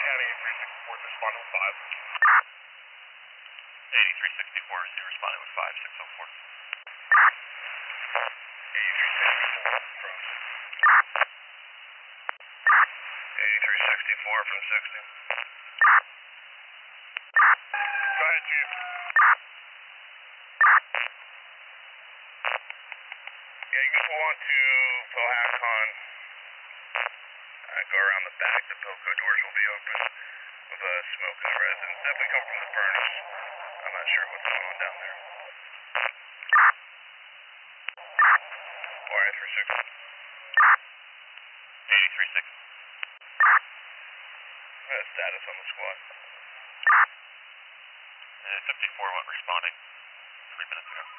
County 8364 is responding with 5. 8364, receive responding with 5604. 8364 from 8364 from 60. Go ahead, Chief. Yeah, you can pull on to Pohacon. Go around the back, the Pilco doors will be open with smoke and residence. Definitely come from the furnace. I'm not sure what's going on down there. Wire 36. 8360. Status on the squad. 54 went responding 3 minutes ago.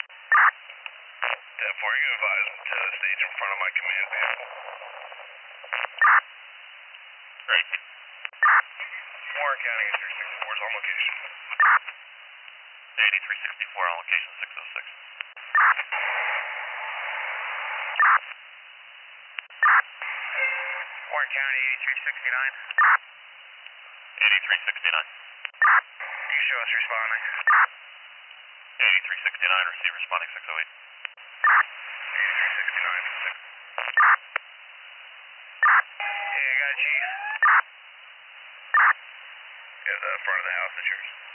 10-4, you can advise to the stage in front of my command vehicle. Great. Warren County 8364 is on location. 8364 on location 606. Warren County 8369. 8369. You show us responding. 8369, receive responding 608. 8369. Yeah, I got it, Chief. Yeah, the front of the house is yours.